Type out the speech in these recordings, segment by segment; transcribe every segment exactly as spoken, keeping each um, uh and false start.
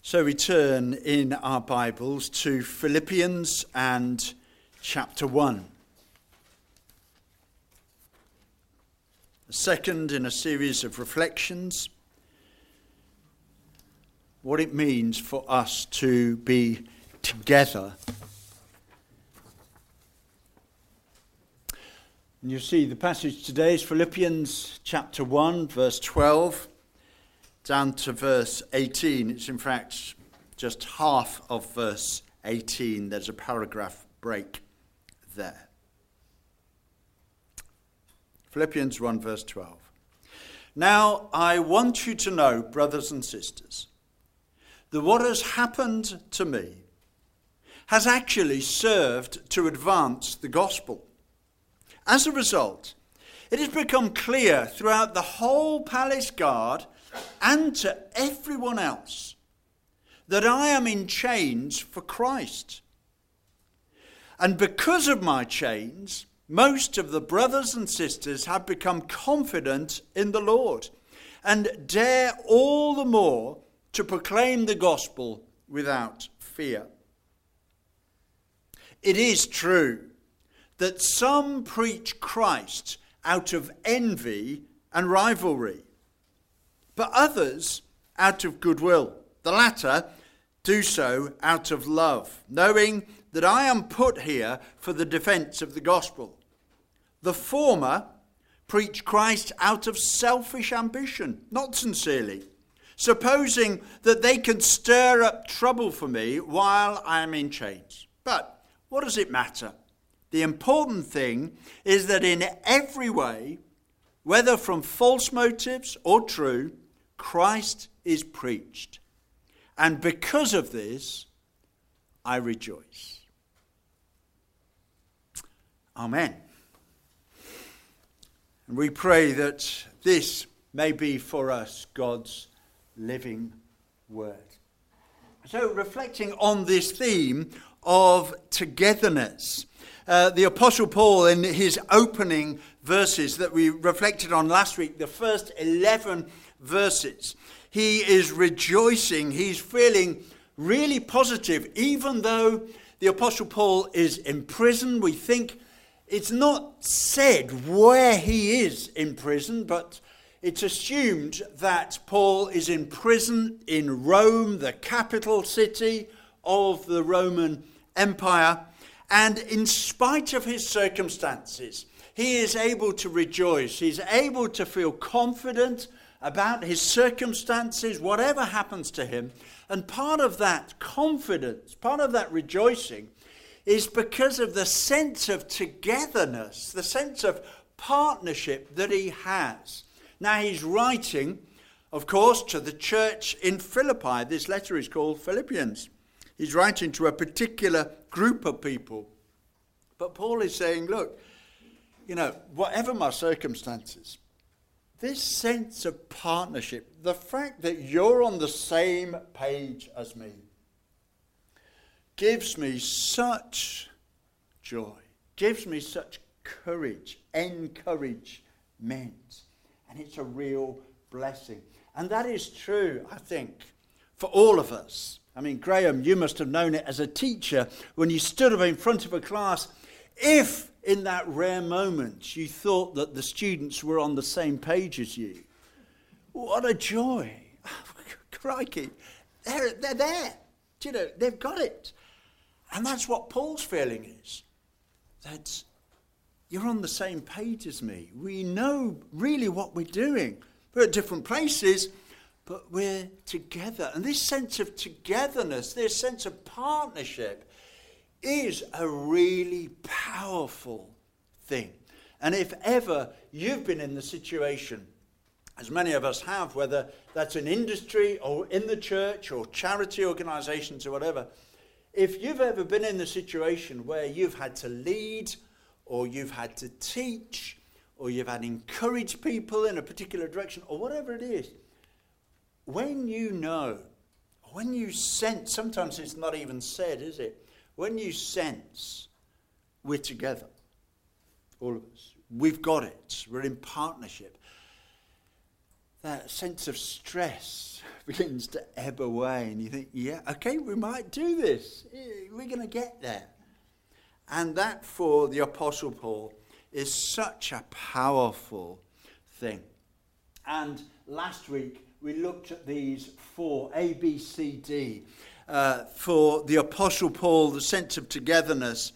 So we turn in our Bibles to Philippians and chapter one. The second in a series of reflections, what it means for us to be together. And you see the passage today is Philippians chapter one, verse twelve. Down to verse eighteen. It's in fact just half of verse eighteen. There's a paragraph break there. Philippians one, verse twelve. Now I want you to know, brothers and sisters, that what has happened to me has actually served to advance the gospel. As a result, it has become clear throughout the whole palace guard and to everyone else that I am in chains for Christ. And because of my chains, most of the brothers and sisters have become confident in the Lord and dare all the more to proclaim the gospel without fear. It is true that some preach Christ out of envy and rivalry, but others out of goodwill. The latter do so out of love, knowing that I am put here for the defense of the gospel. The former preach Christ out of selfish ambition, not sincerely, supposing that they can stir up trouble for me while I am in chains. But what does it matter? The important thing is that in every way, whether from false motives or true, Christ is preached. And because of this, I rejoice. Amen. And we pray that this may be for us God's living word. So reflecting on this theme of togetherness, uh, the Apostle Paul in his opening verses that we reflected on last week, the first eleven verses, he is rejoicing, he's feeling really positive, even though the Apostle Paul is in prison. We think it's not said where he is in prison, but it's assumed that Paul is in prison in Rome, the capital city of the Roman Empire. And in spite of his circumstances, he is able to rejoice. He's able to feel confident about his circumstances, whatever happens to him. And part of that confidence, part of that rejoicing, is because of the sense of togetherness, the sense of partnership that he has. Now he's writing, of course, to the church in Philippi. This letter is called Philippians. He's writing to a particular group of people. But Paul is saying, look, you know, whatever my circumstances, this sense of partnership, the fact that you're on the same page as me, gives me such joy, gives me such courage, encouragement, and it's a real blessing. And that is true, I think, for all of us. I mean, Graham, you must have known it as a teacher when you stood up in front of a class. If in that rare moment you thought that the students were on the same page as you, what a joy. Crikey, they're, they're there. You know, they've got it. And that's what Paul's feeling is. That you're on the same page as me. We know really what we're doing. We're at different places, but we're together. And this sense of togetherness, this sense of partnership, is a really powerful thing. And if ever you've been in the situation, as many of us have, whether that's in industry or in the church or charity organizations or whatever, if you've ever been in the situation where you've had to lead or you've had to teach or you've had to encourage people in a particular direction or whatever it is, when you know, when you sense, sometimes it's not even said, is it? When you sense we're together, all of us, we've got it, we're in partnership, that sense of stress begins to ebb away, and you think, yeah, okay, we might do this. We're going to get there. And that, for the Apostle Paul, is such a powerful thing. And last week, we looked at these four, A, B, C, D. Uh, for the Apostle Paul, the sense of togetherness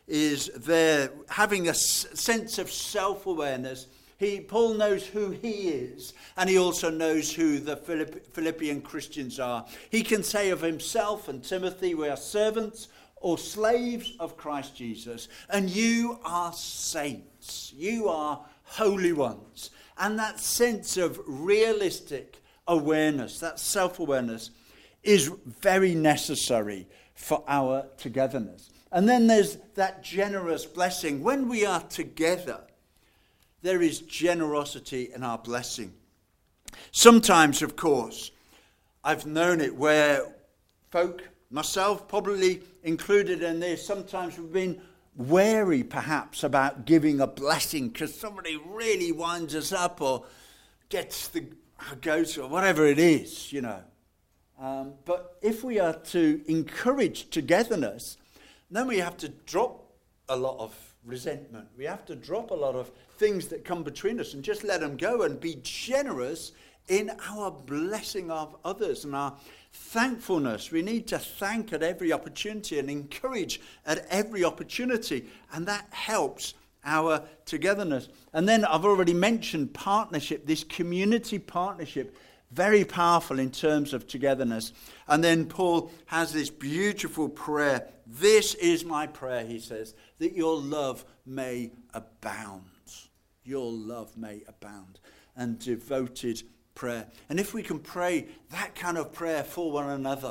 is there, having a s- sense of self-awareness. He, Paul knows who he is, and he also knows who the Philipp, Philippian Christians are. He can say of himself and Timothy, we are servants or slaves of Christ Jesus, and you are saints. You are holy ones. And that sense of realistic awareness, that self-awareness, is very necessary for our togetherness. And then there's that generous blessing. When we are together, there is generosity in our blessing. Sometimes, of course, I've known it where folk, myself probably included in this, sometimes we've been wary perhaps about giving a blessing because somebody really winds us up or gets the goat or whatever it is, you know. Um, but if we are to encourage togetherness, then we have to drop a lot of resentment. We have to drop a lot of things that come between us and just let them go and be generous in our blessing of others and our thankfulness. We need to thank at every opportunity and encourage at every opportunity, and that helps our togetherness. And then I've already mentioned partnership, this community partnership, very powerful in terms of togetherness. And then Paul has this beautiful prayer. This is my prayer, he says, that your love may abound. Your love may abound. And devoted prayer. And if we can pray that kind of prayer for one another,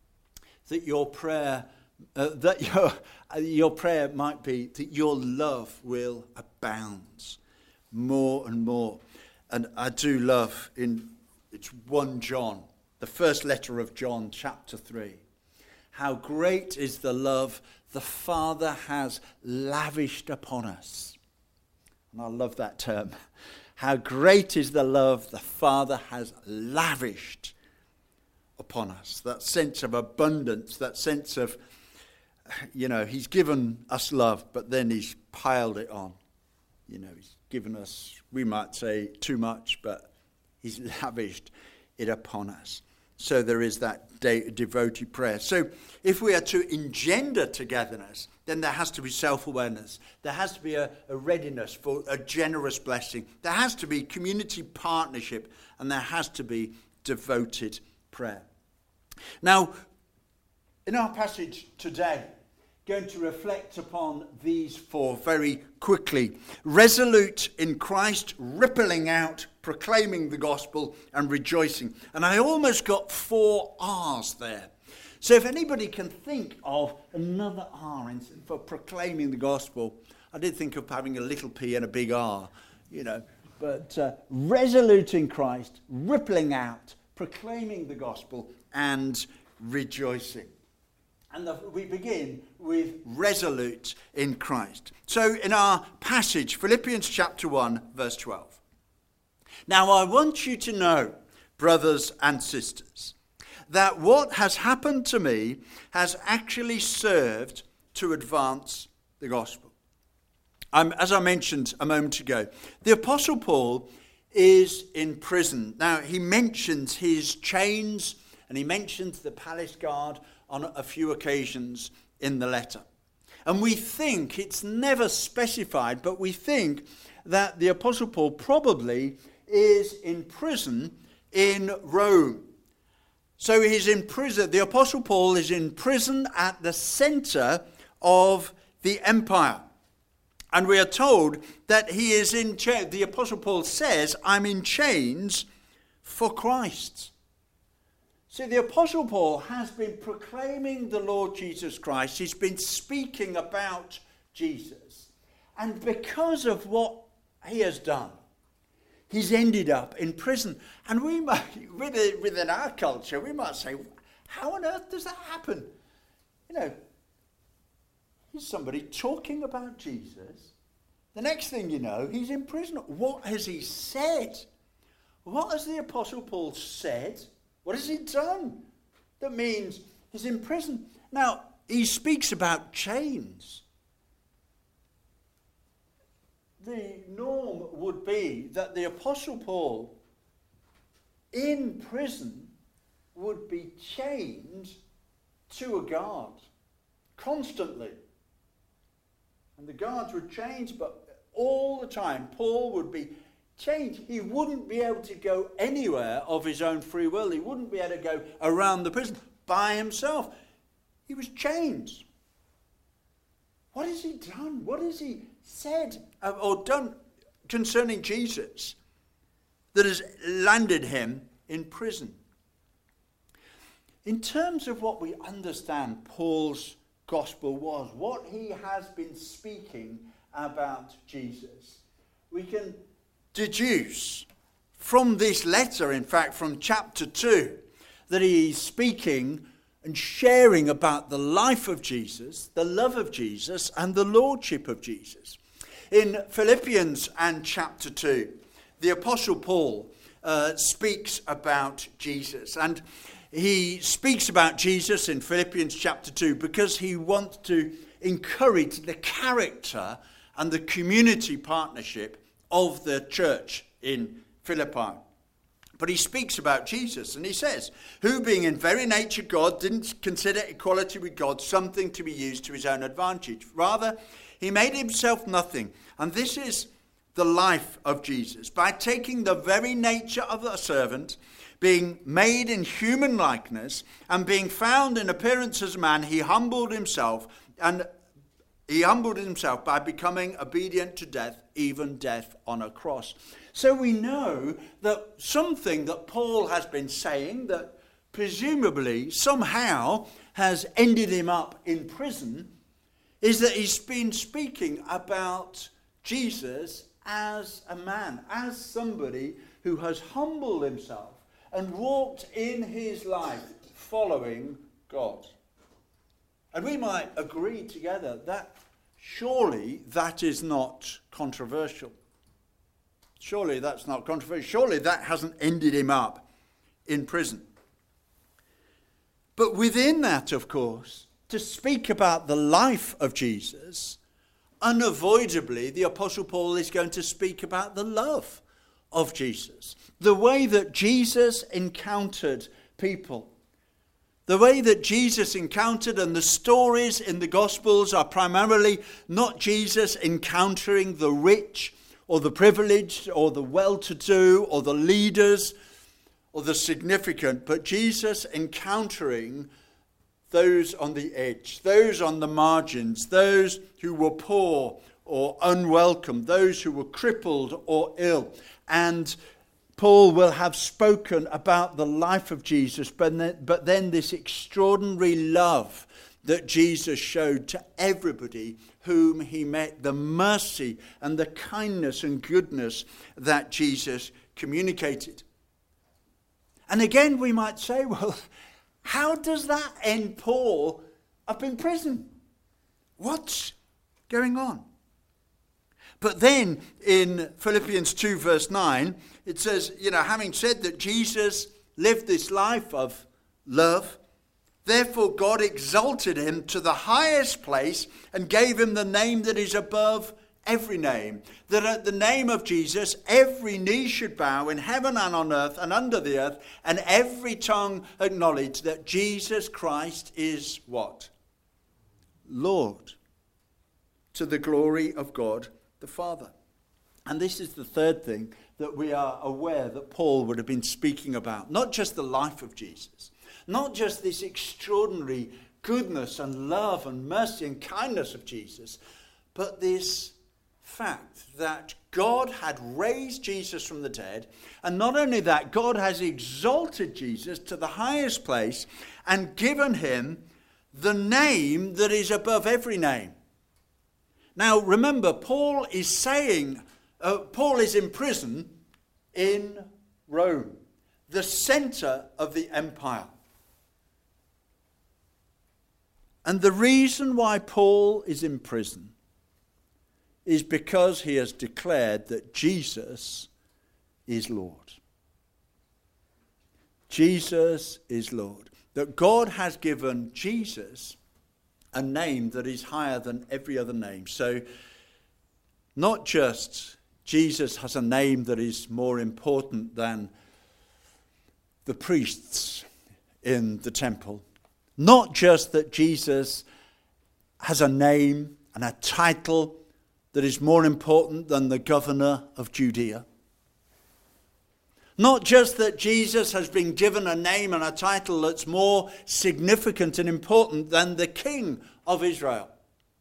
that your prayer, uh, that your uh, your prayer might be that your love will abound more and more. And I do love in it's First John, the first letter of John, chapter three. How great is the love the Father has lavished upon us. And I love that term. How great is the love the Father has lavished upon us. That sense of abundance, that sense of, you know, he's given us love, but then he's piled it on. You know, he's given us, we might say, too much, but he's lavished it upon us. So there is that de- devoted prayer. So if we are to engender togetherness, then there has to be self-awareness. There has to be a, a readiness for a generous blessing. There has to be community partnership, and there has to be devoted prayer. Now, in our passage today, going to reflect upon these four very quickly. Resolute in Christ, rippling out, proclaiming the gospel and rejoicing. And I almost got four R's there. So if anybody can think of another R in, for proclaiming the gospel, I did think of having a little P and a big R, you know. But uh, resolute in Christ, rippling out, proclaiming the gospel and rejoicing. And the, we begin with resolute in Christ. So in our passage, Philippians chapter one, verse twelve. Now I want you to know, brothers and sisters, that what has happened to me has actually served to advance the gospel. Um, as I mentioned a moment ago, the Apostle Paul is in prison. Now he mentions his chains and he mentions the palace guard on a few occasions in the letter. And we think, it's never specified, but we think that the Apostle Paul probably is in prison in Rome. So he's in prison, the Apostle Paul is in prison at the center of the empire. And we are told that he is in chains. The Apostle Paul says, I'm in chains for Christ. See, the Apostle Paul has been proclaiming the Lord Jesus Christ. He's been speaking about Jesus. And because of what he has done, he's ended up in prison. And we might, within our culture, we might say, how on earth does that happen? You know, here's somebody talking about Jesus. The next thing you know, he's in prison. What has he said? What has the Apostle Paul said? What has he done that means he's in prison? Now, he speaks about chains. The norm would be that the Apostle Paul, in prison, would be chained to a guard constantly. And the guards were chained, but all the time Paul would be chained. He wouldn't be able to go anywhere of his own free will. He wouldn't be able to go around the prison by himself. He was chained. What has he done? What has he said or done concerning Jesus that has landed him in prison? In terms of what we understand Paul's gospel was, what he has been speaking about Jesus, we can deduce from this letter, in fact, from chapter two, that he is speaking and sharing about the life of Jesus, the love of Jesus, and the lordship of Jesus. In Philippians and chapter two, the Apostle Paul uh, speaks about Jesus. And he speaks about Jesus in Philippians chapter two because he wants to encourage the character and the community partnership of the church in Philippi. But he speaks about Jesus, and he says, who being in very nature God, didn't consider equality with God something to be used to his own advantage. Rather, he made himself nothing. And this is the life of Jesus. By taking the very nature of a servant, being made in human likeness, and being found in appearance as a man, he humbled himself, and he humbled himself by becoming obedient to death, even death on a cross. So we know that something that Paul has been saying that presumably somehow has ended him up in prison is that he's been speaking about Jesus as a man, as somebody who has humbled himself and walked in his life following God. And we might agree together that surely that is not controversial. Surely that's not controversial. Surely that hasn't ended him up in prison. But within that, of course, to speak about the life of Jesus, unavoidably the Apostle Paul is going to speak about the love of Jesus. The way that Jesus encountered people. The way that Jesus encountered, and the stories in the Gospels are primarily not Jesus encountering the rich or the privileged or the well-to-do or the leaders or the significant, but Jesus encountering those on the edge, those on the margins, those who were poor or unwelcome, those who were crippled or ill. And Paul will have spoken about the life of Jesus, but then, but then this extraordinary love that Jesus showed to everybody whom he met, the mercy and the kindness and goodness that Jesus communicated. And again, we might say, well, how does that end Paul up in prison? What's going on? But then in Philippians two verse nine, it says, you know, having said that Jesus lived this life of love, therefore God exalted him to the highest place and gave him the name that is above every name. That at the name of Jesus, every knee should bow in heaven and on earth and under the earth, and every tongue acknowledge that Jesus Christ is what? Lord, to the glory of God the Father. And this is the third thing that we are aware that Paul would have been speaking about. Not just the life of Jesus, not just this extraordinary goodness and love and mercy and kindness of Jesus, but this fact that God had raised Jesus from the dead, and not only that, God has exalted Jesus to the highest place and given him the name that is above every name. Now remember, Paul is saying, uh, Paul is in prison in Rome, the center of the empire. And the reason why Paul is in prison is because he has declared that Jesus is Lord. Jesus is Lord. That God has given Jesus a name that is higher than every other name. So not just Jesus has a name that is more important than the priests in the temple. Not just that Jesus has a name and a title that is more important than the governor of Judea. Not just that Jesus has been given a name and a title that's more significant and important than the King of Israel.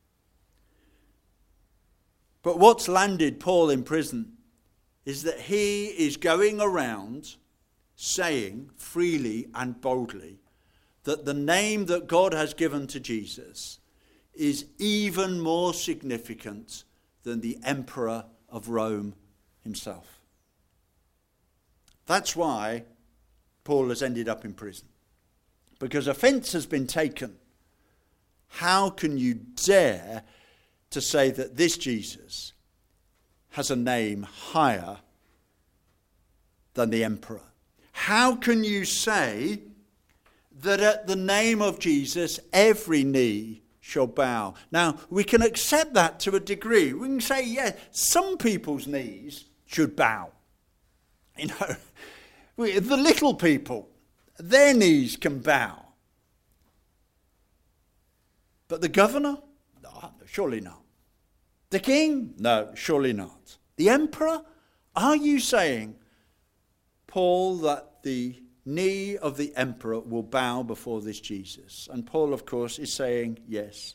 But what's landed Paul in prison is that he is going around saying freely and boldly that the name that God has given to Jesus is even more significant than the emperor of Rome himself. That's why Paul has ended up in prison. Because offence has been taken. How can you dare to say that this Jesus has a name higher than the emperor? How can you say that at the name of Jesus every knee shall bow? Now, we can accept that to a degree. We can say, yeah, some people's knees should bow. You know, the little people, their knees can bow. But the governor? No, surely not. The king? No, surely not. The emperor? Are you saying, Paul, that the knee of the emperor will bow before this Jesus? And Paul, of course, is saying yes.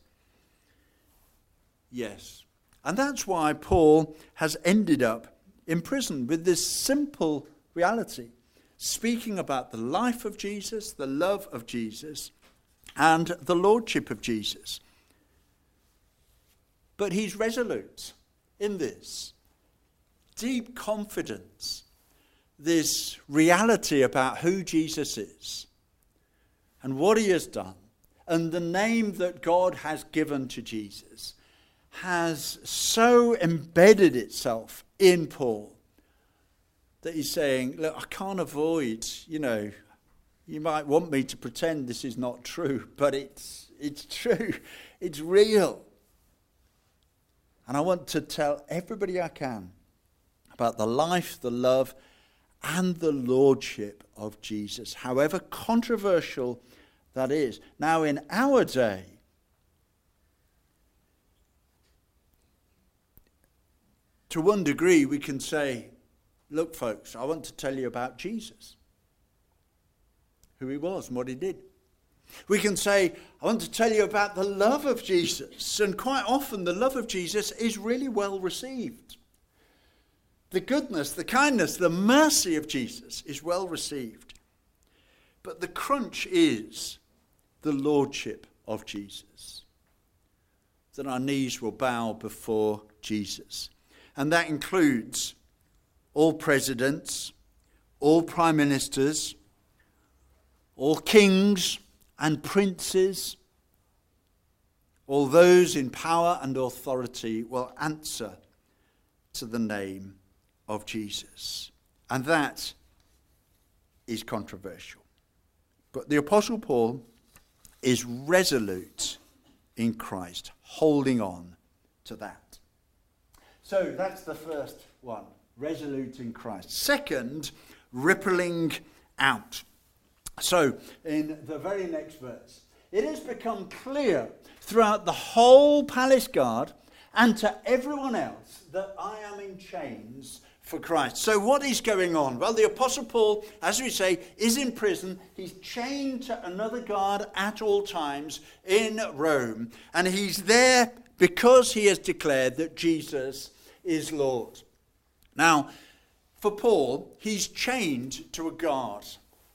Yes. And that's why Paul has ended up in prison with this simple reality, speaking about the life of Jesus, the love of Jesus, and the lordship of Jesus. But he's resolute in this. Deep confidence, this reality about who Jesus is and what he has done, and the name that God has given to Jesus has so embedded itself in Paul that he's saying, look, I can't avoid, you know, you might want me to pretend this is not true, but it's it's true. It's real. And I want to tell everybody I can about the life, the love, and the lordship of Jesus, however controversial that is. Now, in our day, to one degree, we can say, look, folks, I want to tell you about Jesus, who he was and what he did. We can say, I want to tell you about the love of Jesus. And quite often, the love of Jesus is really well received. The goodness, the kindness, the mercy of Jesus is well received. But the crunch is the lordship of Jesus. That our knees will bow before Jesus. And that includes all presidents, all prime ministers, all kings and princes, all those in power and authority will answer to the name of Jesus. And that is controversial. But the Apostle Paul is resolute in Christ, holding on to that. So that's the first one, resolute in Christ. Second, rippling out. So, in the very next verse, it has become clear throughout the whole palace guard and to everyone else that I am in chains for Christ. So what is going on? Well, the Apostle Paul, as we say, is in prison. He's chained to another guard at all times in Rome. And he's there because he has declared that Jesus is Lord. Now, for Paul, he's chained to a guard.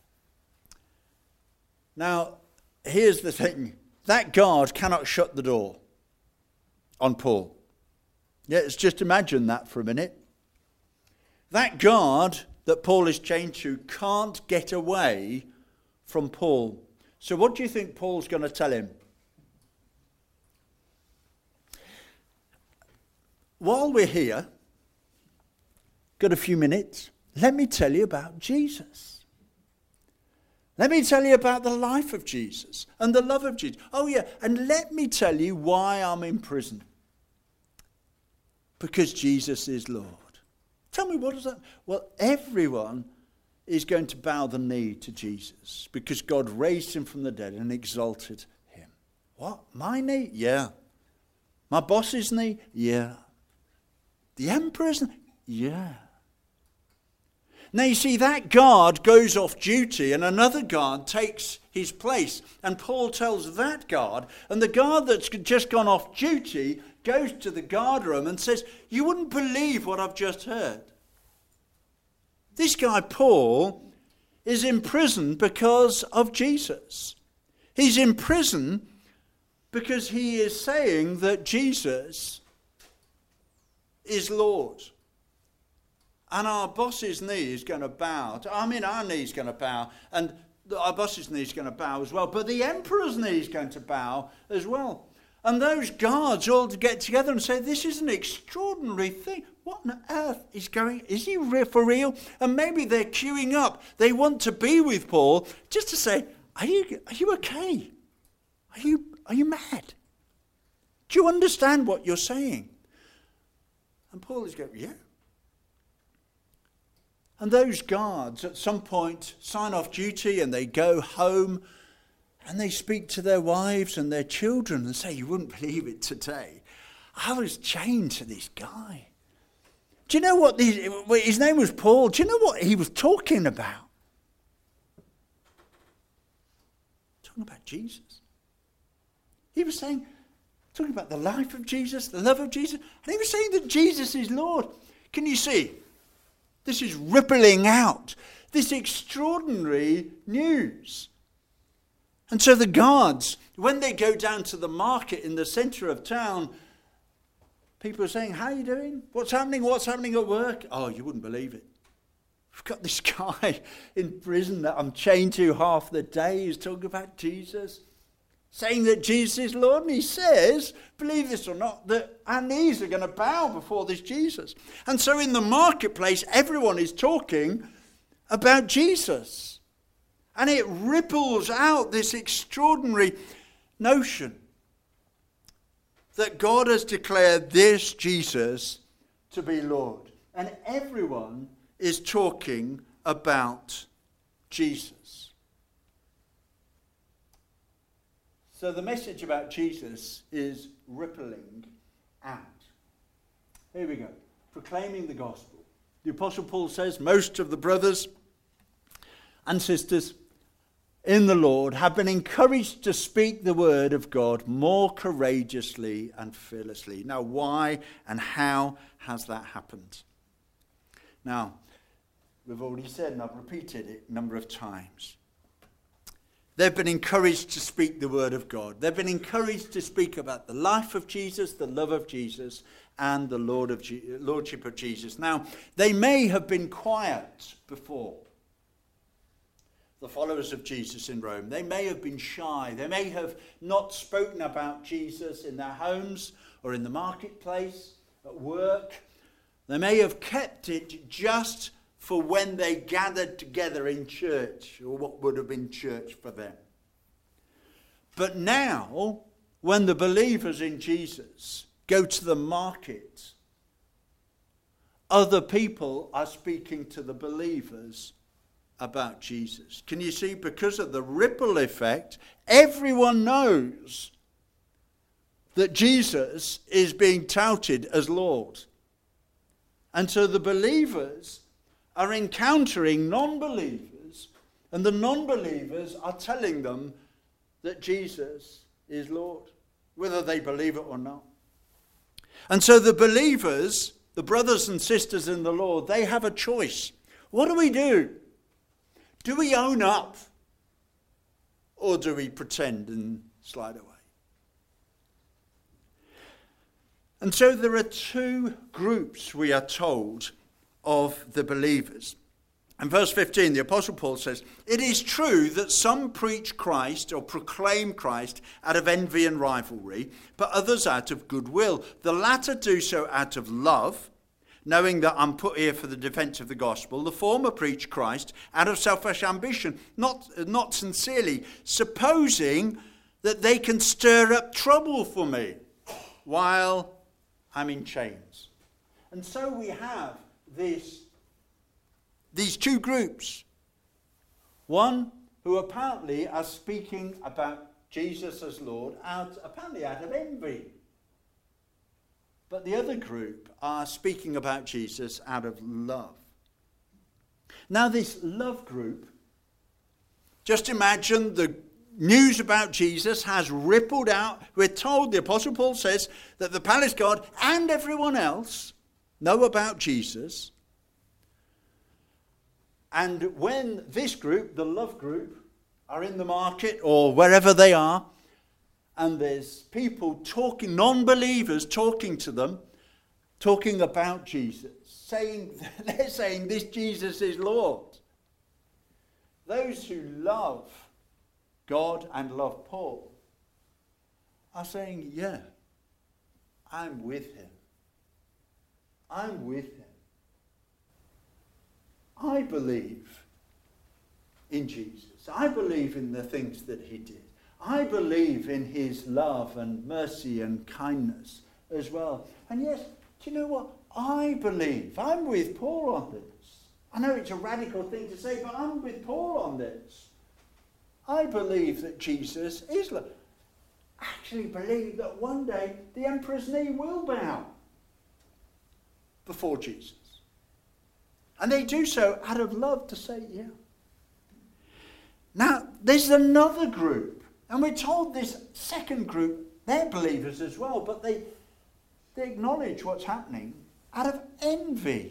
Now, here's the thing. That guard cannot shut the door on Paul. Yeah, let's just imagine that for a minute. That guard that Paul is chained to can't get away from Paul. So what do you think Paul's going to tell him? While we're here, got a few minutes, let me tell you about Jesus. Let me tell you about the life of Jesus and the love of Jesus. Oh yeah, and let me tell you why I'm in prison. Because Jesus is Lord. Tell me, what does that... Well, everyone is going to bow the knee to Jesus because God raised him from the dead and exalted him. What? My knee? Yeah. My boss's knee? Yeah. The emperor's knee? Yeah. Now you see, that guard goes off duty and another guard takes his place. And Paul tells that guard, and the guard that's just gone off duty goes to the guard room and says, you wouldn't believe what I've just heard. This guy, Paul, is in prison because of Jesus. He's in prison because he is saying that Jesus is Lord. And our boss's knee is going to bow. I mean, our knee is going to bow. And our boss's knee is going to bow as well. But the emperor's knee is going to bow as well. And those guards all get together and say, this is an extraordinary thing. What on earth is going? Is he for real? And maybe they're queuing up. They want to be with Paul just to say, are you, are you okay? Are you, are you mad? Do you understand what you're saying? And Paul is going, yeah. And those guards at some point sign off duty and they go home and they speak to their wives and their children and say, you wouldn't believe it today. I was chained to this guy. Do you know what? These, his name was Paul. Do you know what he was talking about? Talking about Jesus. He was saying, talking about the life of Jesus, the love of Jesus. And he was saying that Jesus is Lord. Can you see? This is rippling out, this extraordinary news. And so the guards, when they go down to the market in the centre of town, people are saying, how are you doing? What's happening? What's happening at work? Oh, you wouldn't believe it. We've got this guy in prison that I'm chained to half the day. He's talking about Jesus, saying that Jesus is Lord. And he says, believe this or not, that our knees are going to bow before this Jesus. And so in the marketplace, everyone is talking about Jesus. And it ripples out this extraordinary notion that God has declared this Jesus to be Lord. And everyone is talking about Jesus. So the message about Jesus is rippling out. Here we go. Proclaiming the gospel. The Apostle Paul says most of the brothers and sisters in the Lord have been encouraged to speak the word of God more courageously and fearlessly. Now, why and how has that happened? Now, we've already said, and I've repeated it a number of times. They've been encouraged to speak the word of God. They've been encouraged to speak about the life of Jesus, the love of Jesus, and the Lord of Je- Lordship of Jesus. Now, they may have been quiet before. The followers of Jesus in Rome. They may have been shy. They may have not spoken about Jesus in their homes or in the marketplace, at work. They may have kept it just for when they gathered together in church, or what would have been church for them. But now, when the believers in Jesus go to the market, other people are speaking to the believers about Jesus. Can you see? Because of the ripple effect, everyone knows that Jesus is being touted as Lord. And so the believers are encountering non-believers, and the non-believers are telling them that Jesus is Lord, whether they believe it or not. And so the believers, the brothers and sisters in the Lord, they have a choice. What do we do? Do we own up, or do we pretend and slide away? And so there are two groups, we are told, of the believers. In verse fifteen, the Apostle Paul says, "It is true that some preach Christ or proclaim Christ out of envy and rivalry, but others out of goodwill. The latter do so out of love, knowing that I'm put here for the defence of the gospel. The former preach Christ out of selfish ambition, not, not sincerely, supposing that they can stir up trouble for me while I'm in chains. And so we have this, these two groups. One who apparently are speaking about Jesus as Lord, out, apparently out of envy. But the other group are speaking about Jesus out of love. Now this love group, just imagine the news about Jesus has rippled out. We're told, the Apostle Paul says, that the palace guard and everyone else know about Jesus. And when this group, the love group, are in the market or wherever they are, and there's people talking, non-believers talking to them, talking about Jesus, saying, they're saying this Jesus is Lord. Those who love God and love Paul are saying, yeah, I'm with him. I'm with him. I believe in Jesus. I believe in the things that he did. I believe in his love and mercy and kindness as well. And yes, do you know what? I believe. I'm with Paul on this. I know it's a radical thing to say, but I'm with Paul on this. I believe that Jesus is Lord. I actually believe that one day the emperor's knee will bow before Jesus. And they do so out of love to say, yeah. Now, there's another group. And we're told this second group, they're believers as well, but they, they acknowledge what's happening out of envy.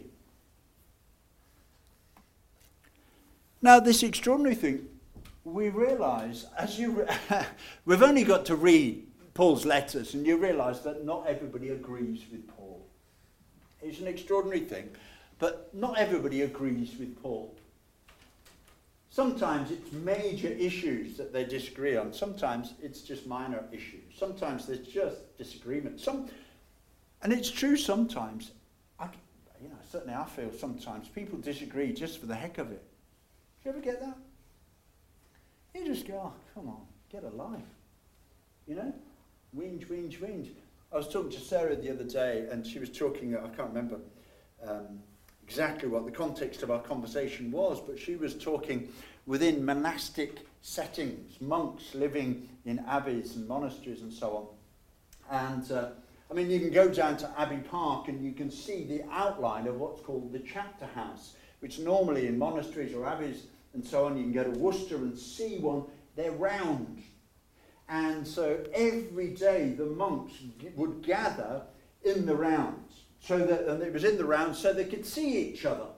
Now, this extraordinary thing, we realise, as you, re- we've only got to read Paul's letters, and you realise that not everybody agrees with Paul. It's an extraordinary thing, but not everybody agrees with Paul. Sometimes it's major issues that they disagree on. Sometimes it's just minor issues. Sometimes there's just disagreement. Some, and it's true sometimes. I, you know, certainly I feel sometimes people disagree just for the heck of it. Do you ever get that? You just go, oh, come on, get a life. You know? Whinge, whinge, whinge. I was talking to Sarah the other day, and she was talking, I can't remember um, exactly what the context of our conversation was, but she was talking within monastic settings, monks living in abbeys and monasteries and so on. And uh, I mean, you can go down to Abbey Park and you can see the outline of what's called the chapter house, which normally in monasteries or abbeys and so on, you can go to Worcester and see one. They're round. And so every day the monks would gather in the rounds. So that, and it was in the round so they could see each other.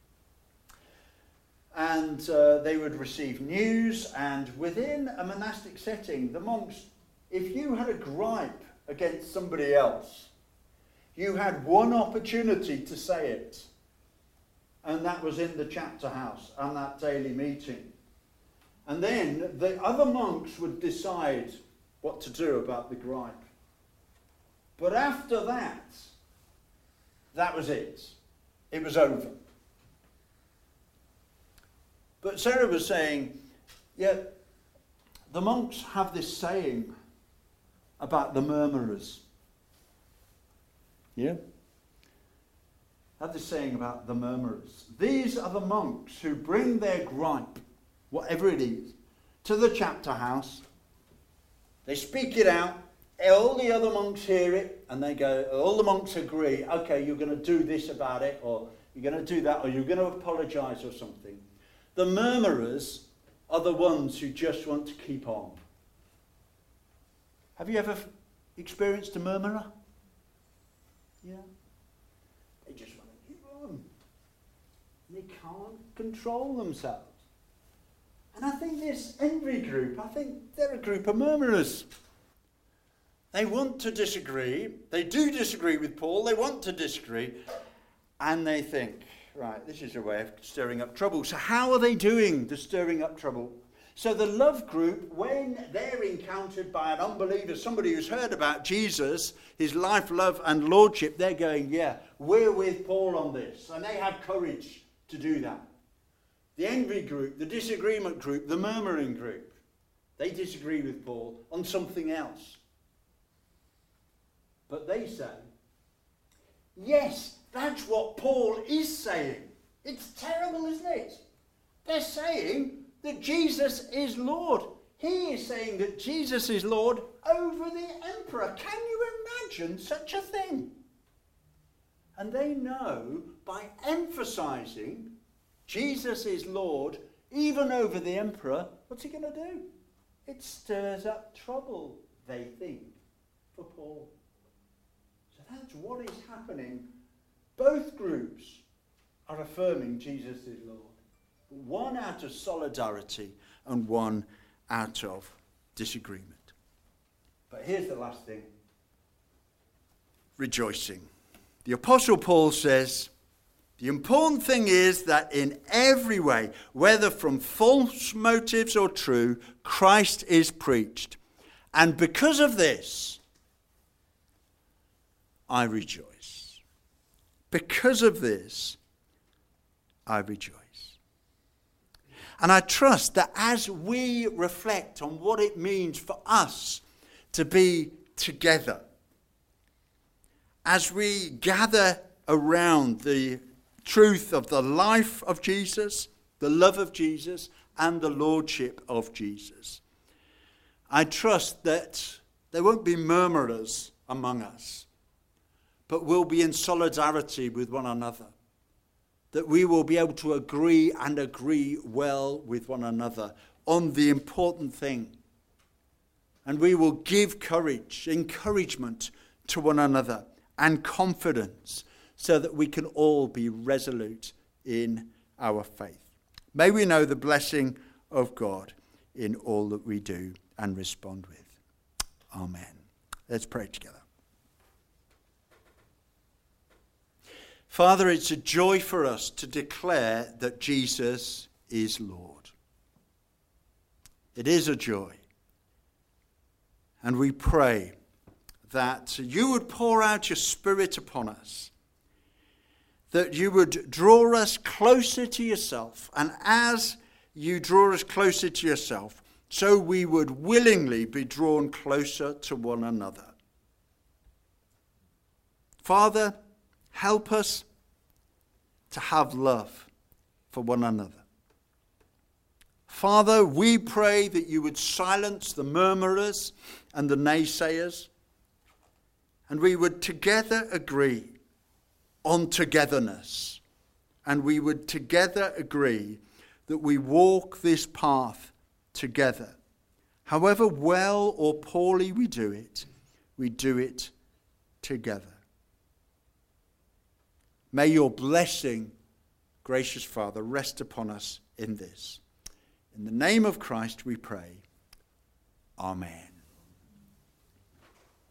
And uh, they would receive news, and within a monastic setting, the monks, if you had a gripe against somebody else, you had one opportunity to say it. And that was in the chapter house and that daily meeting. And then the other monks would decide what to do about the gripe. But after that, that was it. It was over. But Sarah was saying, yeah, the monks have this saying about the murmurers. Yeah? Have this saying about the murmurers. These are the monks who bring their gripe, whatever it is, to the chapter house. They speak it out. All the other monks hear it, and they go, all the monks agree, okay, you're going to do this about it, or you're going to do that, or you're going to apologise or something. The murmurers are the ones who just want to keep on. Have you ever experienced a murmurer? Yeah. They just want to keep on. They can't control themselves. And I think this envy group, I think they're a group of murmurers. They want to disagree. They do disagree with Paul. They want to disagree. And they think, right, this is a way of stirring up trouble. So how are they doing the stirring up trouble? So the love group, when they're encountered by an unbeliever, somebody who's heard about Jesus, his life, love and lordship, they're going, yeah, we're with Paul on this. And they have courage to do that. The envy group, the disagreement group, the murmuring group, they disagree with Paul on something else. But they say, yes, that's what Paul is saying. It's terrible, isn't it? They're saying that Jesus is Lord. He is saying that Jesus is Lord over the emperor. Can you imagine such a thing? And they know by emphasizing Jesus is Lord even over the emperor, what's he going to do? It stirs up trouble, they think, for Paul. So that's what is happening. Both groups are affirming Jesus is Lord. One out of solidarity and one out of disagreement. But here's the last thing. Rejoicing. The Apostle Paul says, the important thing is that in every way, whether from false motives or true, Christ is preached. And because of this, I rejoice. Because of this, I rejoice. And I trust that as we reflect on what it means for us to be together, as we gather around the truth of the life of Jesus, the love of Jesus, and the lordship of Jesus, I trust that there won't be murmurers among us, but we'll be in solidarity with one another. That we will be able to agree and agree well with one another on the important thing. And we will give courage, encouragement to one another and confidence so that we can all be resolute in our faith. May we know the blessing of God in all that we do and respond with. Amen. Let's pray together. Father, it's a joy for us to declare that Jesus is Lord. It is a joy. And we pray that you would pour out your Spirit upon us, that you would draw us closer to yourself, and as you draw us closer to yourself, so we would willingly be drawn closer to one another. Father, help us to have love for one another. Father, we pray that you would silence the murmurers and the naysayers, and we would together agree on togetherness, and we would together agree that we walk this path together. However well or poorly we do it, we do it together. May your blessing, gracious Father, rest upon us in this. In the name of Christ we pray. Amen.